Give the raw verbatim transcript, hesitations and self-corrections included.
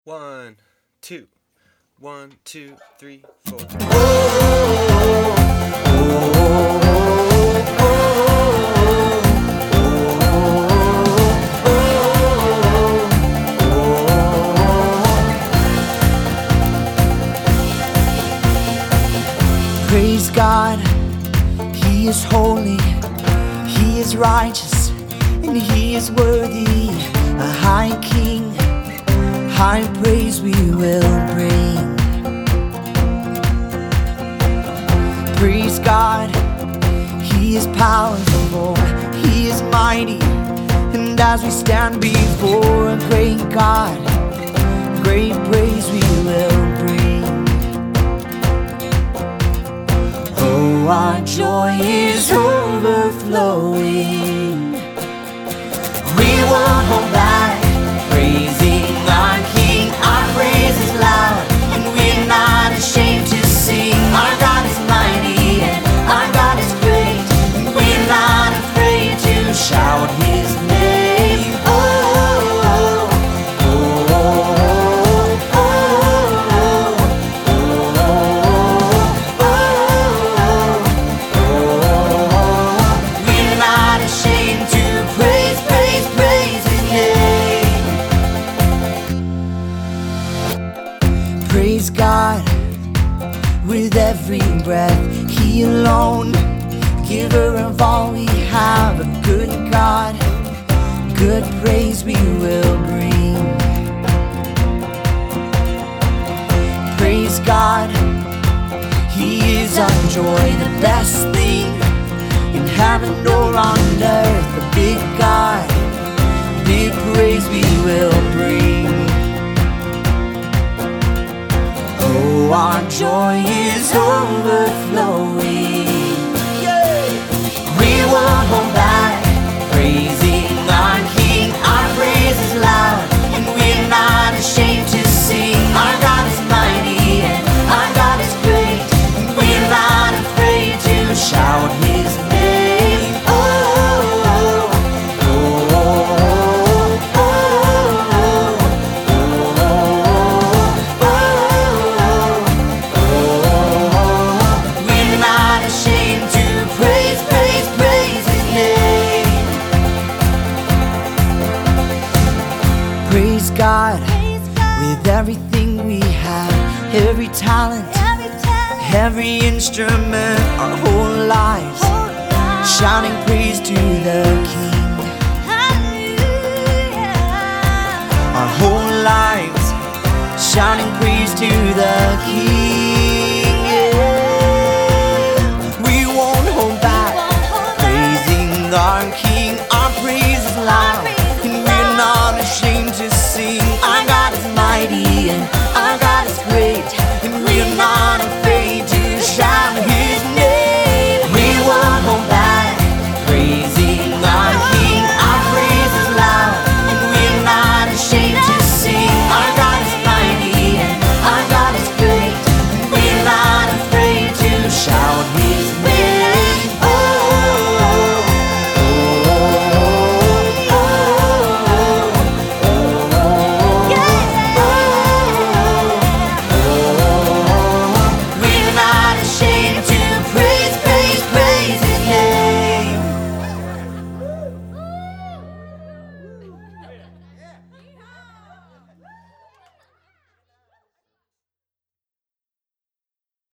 One, two, one, two, three, four. Praise God, He is holy, He is righteous, and He is worthy. A high King, high praise we will bring. Praise God, He is powerful, He is mighty, and as we stand before a great God, great praise we will bring. Oh, our joy is overflowing. We won't hold back, praising our King. Our praise is loud, and we're not ashamed to sing. Our God is mighty, and our God is great, and we're not afraid to shout His name. Oh, oh, oh, oh, oh, oh. We're not ashamed to praise, praise, praise His name. Praise God with every breath. He alone, giver of all we have. A good God, good praise we will bring. Praise God, He is our joy, the best thing in heaven or on earth. The big God, big praise we will bring. Oh, our joy is overflowing. Yeah. We won't hold back, praising our King. Our praise is loud, and we're not ashamed to sing. Our God is mighty, and our God is great, and we're not afraid to shout His name. Oh, oh, oh, oh, oh, oh, oh. We're not ashamed to praise, praise, praise His name. Praise God with everything we have, every talent, every instrument, our whole lives, shouting praise to the King. Our whole lives, shouting praise to the King. Yeah. We won't hold back, praising our King. Our praise is loud, and we're not ashamed to sing. Our God is mighty, and our God is great, and we're not afraid